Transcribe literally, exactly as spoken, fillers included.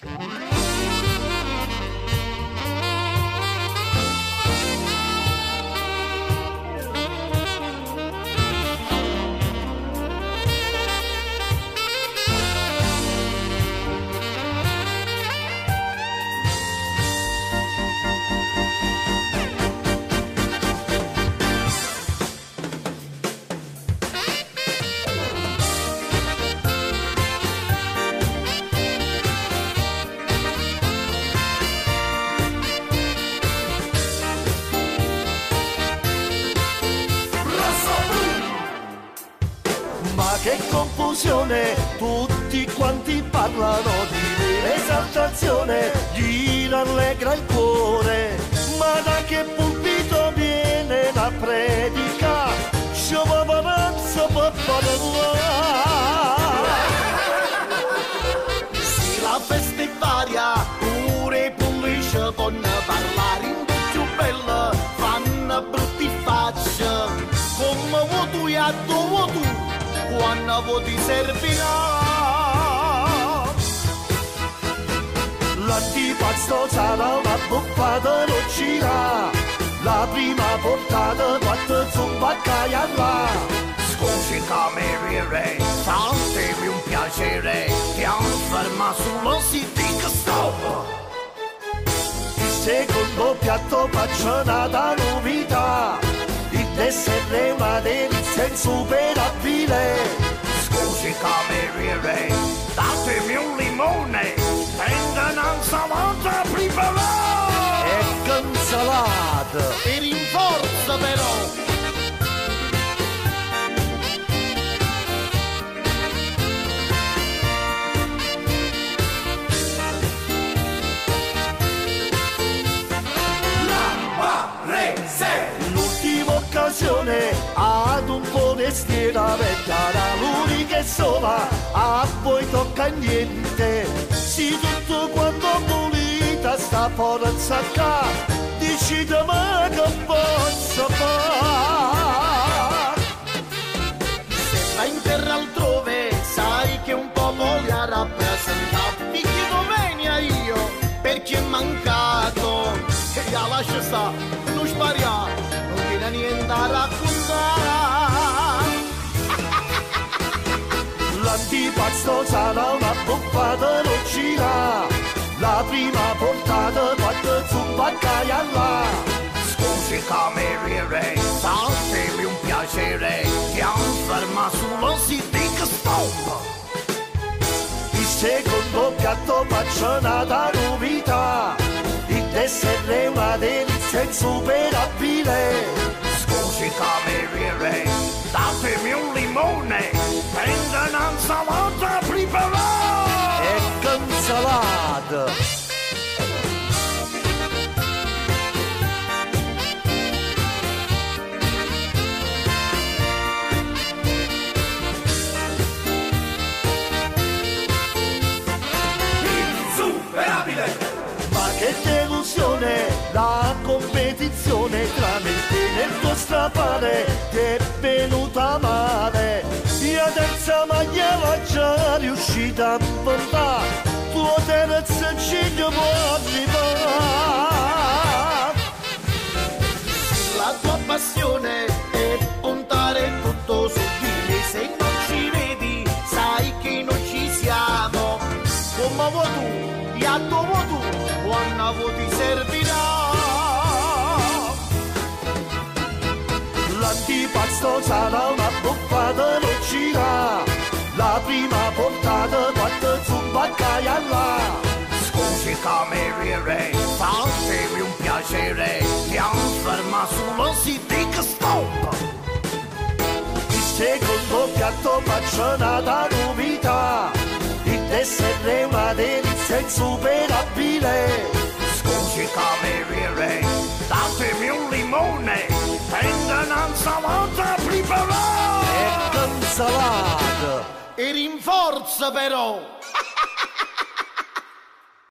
Che confusione, tutti quanti parlano di esaltazione, gli rallegra il cuore, ma da che pulpito viene la predica? Sciovavanza per Sì, la festa è varia, pure pulisce con parlare in più bella, fanno brutti facce, come vuoi tu e a dove tu. Quando ti servirà l'antipasto sarà una buffata non gira, la prima portata quattro zumba là. Scusi cameriere, fatemi un piacere, ti afferma sullo sito che stop. Il secondo piatto faccio una novità, il dessert è una delizia insuperabile. Scusi cameriere, datemi un limone, tenga un'insalata preparata. Ecco insalata. E rinforza però. L'ultima occasione ad un forestiera vecchiara, l'unica e sola, a poi tocca niente. Si tutto quanto pulita sta forza qua, decidami che posso fare. Se vai in terra altrove, sai che un popolo li ha rappresentato. Ti chiedo bene io, perché è mancato. E la lascia sta, non spariamo, non viene niente a raccontare. L'antipasto sarà una buffata non gira, la prima portata quattro zumba là. Scusi cameriere, fatemi un piacere, ti afferma sullo sito che stop. Il secondo piatto faccio una novità, il dessert è una delizia insuperabile. Scusi cameriere, datemi un limone, tenga un'insalata preparata. Ecco insalata. Che delusione, la competizione tra me e te nel tuo strapare ti è venuta male. Io terza maglia la già riuscita a portare, tuo terzo ciglio può arrivare. La tua passione è puntare tutto su di me, se non ci vedi sai che non ci siamo. Come vuoi tu, e a dove tu, quando ti servirà. L'antipasto sarà una buffata non gira, la prima portata quattro zumba là. Scusi cameriere, fatemi un piacere, ti afferma sullo sito che stop. Il secondo piatto faccio una novità, il dessert è una delizia insuperabile. Scusi cameriere, datemi un limone, tenga un'insalata preparata. Ecco insalata. E rinforza però.